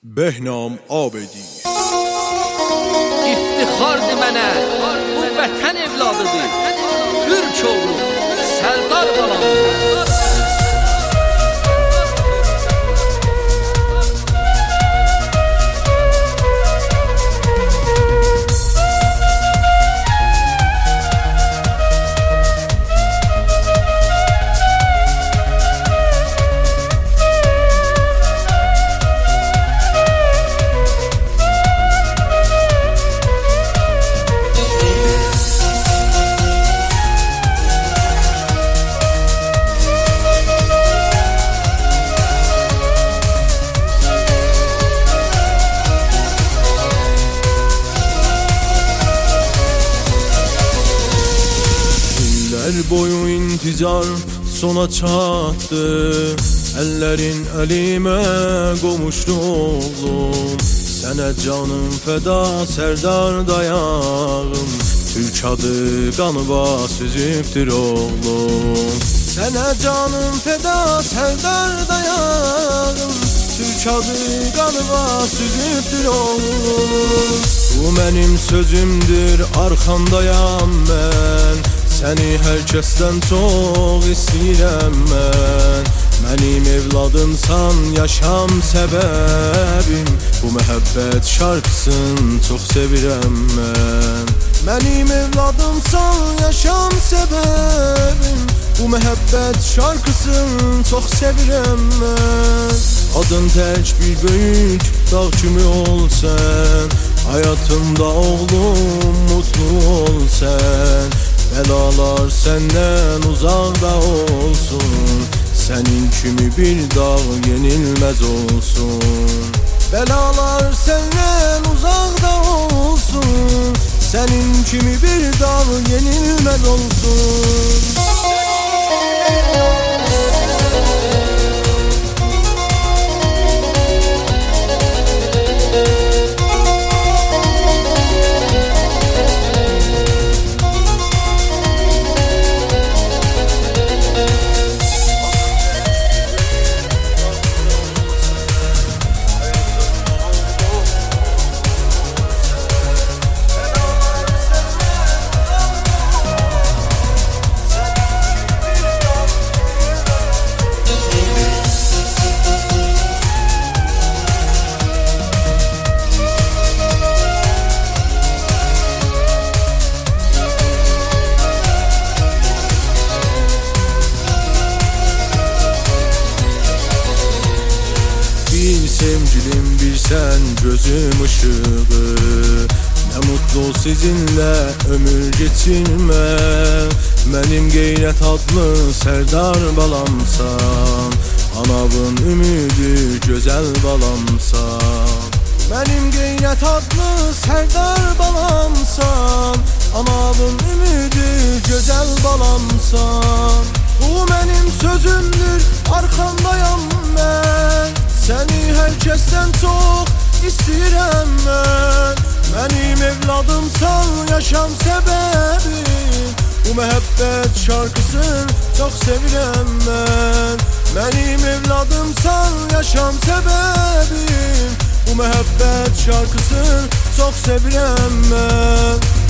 Behnam Abedi İftixardır mənə, bu vətən evladıdır. Türk oğlu, Sərdar balamdır. Boyu intizar sona çattı. Ellerin elime qovuşdu oğlum. Sənə canım feda Sərdar dayağım. Türk adı qanıva süzübdür oğlum. Sənə canım feda Sərdar dayağım. Türk adı qanıva süzübdür oğlum. Bu mənim sözümdür, arxandayam mən. Səni hər kəsdən çox istəyirəm mən. Mənim evladımsan, yaşam səbəbim. Bu məhəbbət şarkısını çox sevirəm mən. Mənim evladımsan, yaşam səbəbim. Bu məhəbbət şarkısını çox sevirəm mən. Adın tək bir böyük dağ kimi ol sən. Hayatımda oğlum mutlu ol sən. Belalar senden uzakta olsun. Senin kimi bir dağ yenilmez olsun. Belalar senden uzakta olsun. Senin kimi bir dağ yenilmez olsun. Bir sevgilim, bir sen gözüm ışığı. Ne mutlu sizinle ömür geçirmek. Benim Geyrət adlı Sərdar balamsan. Anavın ümidi güzel balamsan. Benim Geyrət adlı Sərdar balamsan. Anavın ümidi güzel balamsan. Bu benim sözümdür, arkandayam ben. Səni hər kəsdən çox istəyirəm mən. Mənim evladımsan, yaşam səbəbim. Bu məhəbbət şarkısını çox sevirəm mən. Mənim evladımsan, yaşam səbəbim. Bu məhəbbət şarkısını çox sevirəm mən.